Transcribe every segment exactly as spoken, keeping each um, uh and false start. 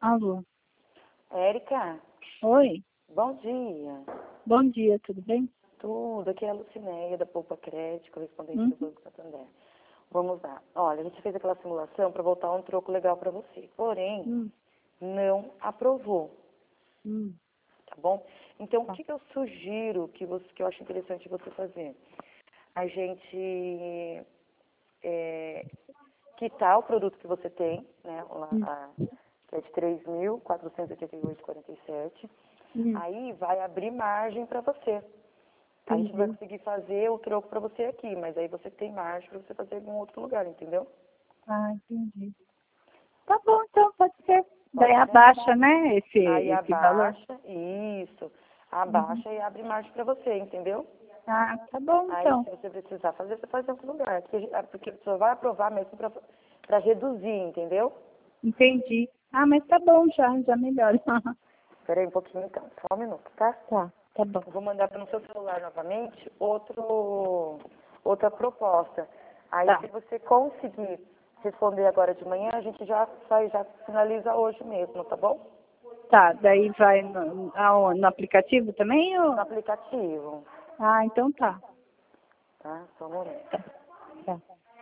Alô. Érica, Oi. bom dia. Bom dia, tudo bem? Tudo, aqui é a Lucinéia da Poupa Crédito, correspondente do Uhum. Banco Santander. Vamos lá. Olha, a gente fez aquela simulação para voltar um troco legal para você. Porém, Hum. não aprovou, Hum. tá bom? Então, o Tá. que, que eu sugiro que, você, que eu acho interessante você fazer? A gente é, quitar o produto que você tem, né? lá, Hum. a- que é de três mil quatrocentos e oitenta e oito vírgula quarenta e sete. Hum. Aí vai abrir margem para você. A gente não vai Entendi. conseguir fazer o troco para você aqui, mas aí você tem margem para você fazer em algum outro lugar, entendeu? Ah, entendi. Tá bom, então pode ser. Daí Pode ser? abaixa, né, esse, Aí esse valor. abaixa, isso, Uhum. abaixa e abre margem para você, entendeu? Ah, tá bom, Aí então. se você precisar fazer, você faz em outro lugar, porque, ah, porque a pessoa vai aprovar mesmo para reduzir, entendeu? Entendi. Ah, mas tá bom já, já melhora. Espera aí um pouquinho então, só um minuto, tá? Tá, tá bom. Eu vou mandar para no seu celular novamente outro, outra proposta. Aí Tá, se você conseguir responder agora de manhã, a gente já faz, já finaliza hoje mesmo, tá bom? tá. Daí vai no, aonde? No aplicativo também No ou? aplicativo, Ah, então tá. tá? Só um momento. Tá, tá.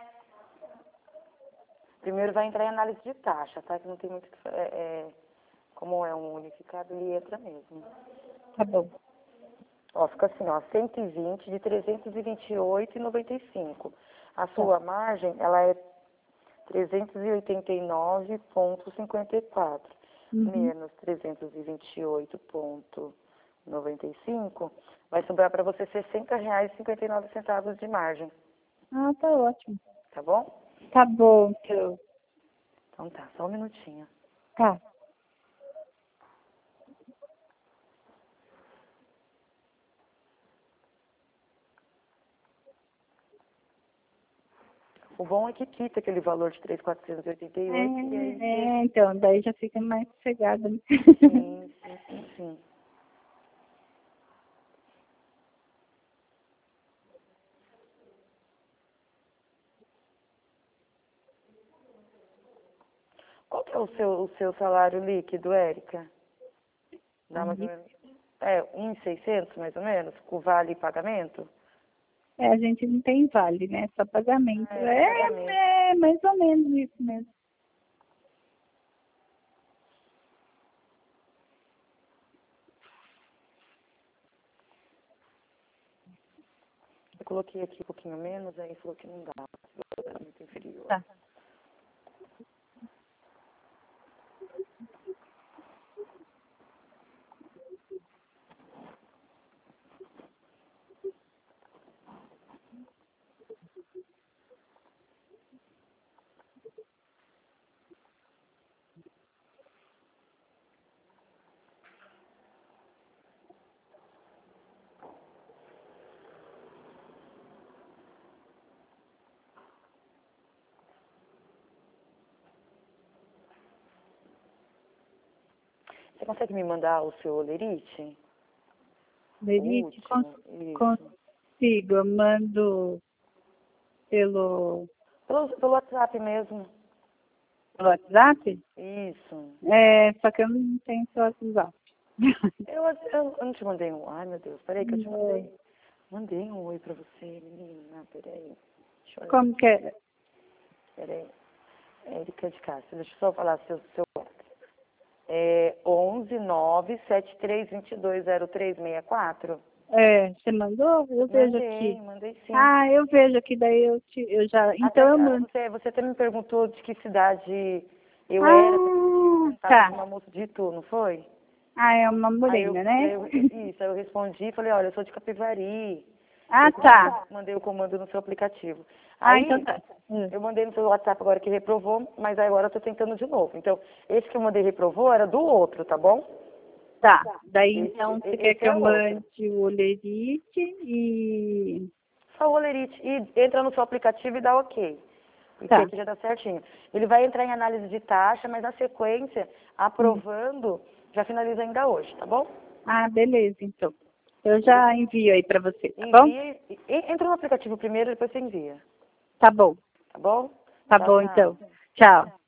Primeiro vai entrar em análise de taxa, tá? Que não tem muito que fa- é, é, como é um unificado, ele entra mesmo. Tá bom. Ó, fica assim, ó, cento e vinte de trezentos e vinte e oito vírgula noventa e cinco. A Tá. sua margem, ela é trezentos e oitenta e nove vírgula cinquenta e quatro Uhum. menos trezentos e vinte e oito vírgula noventa e cinco, vai sobrar para você sessenta reais e cinquenta e nove centavos de margem, Ah, tá ótimo. tá bom? Tá bom, então. Então tá, só um minutinho. Tá. O bom é que quita aquele valor de três mil quatrocentos e oitenta e oito e aí É, você... é, então, daí já fica mais sossegada, né? Sim, sim, sim, sim. Qual que é o seu, o seu salário líquido, Érica? Dá mais ou Aí, menos... É, um mil e seiscentos mais ou menos, com vale pagamento? é, a gente não tem vale, né? Só pagamento. Ah, é só pagamento. É, é mais ou menos isso mesmo. Eu coloquei aqui um pouquinho menos, aí falou que não dá, era muito inferior. Tá. Você consegue me mandar o seu olerite? O Verite, cons último? Isso. consigo. Eu mando pelo, Pelo, pelo WhatsApp mesmo. pelo WhatsApp. Isso. É, só que eu não tenho seu WhatsApp. Eu, eu, eu não te mandei um... Ai, meu Deus, peraí que eu te Não. mandei. Mandei um oi pra você, menina. Peraí. Deixa eu olhar. Como que é? Peraí. Érica de Castro. Deixa eu só falar seu... seu é onze nove sete três dois dois zero três seis quatro. É, você mandou? Eu vejo Mandei, aqui. mandei sim. Ah, eu vejo aqui, daí eu, te, eu já. Até Então eu ah, mando. você, você até me perguntou de que cidade eu era, porque você tinha Ah, contato com tá. uma moça de Itu, não foi? Ah, é uma Aí eu, morena, né? eu isso, aí eu respondi e falei, olha, eu sou de Capivari. Ah, Eu por isso que eu tá. mandei o comando no seu aplicativo. Ah, então Aí tá. Hum. eu mandei no seu WhatsApp agora que reprovou, mas agora eu tô tentando de novo. Então, esse que eu mandei reprovou era do outro, tá bom? Tá. Daí Esse, então você quer esse que eu é outro. mande o olerite e. Só o Olerite. E entra no seu aplicativo e dá ok. Porque Tá. aqui já dá certinho. Ele vai entrar em análise de taxa, mas na sequência, Hum. aprovando, já finaliza ainda hoje, tá bom? Ah, beleza, então. Eu Ele já envio aí pra você, tá bom? envia, e- entra no aplicativo primeiro, depois você envia. Tá bom. Tá bom? Tá Tchau, bom, então. tchau. Tchau.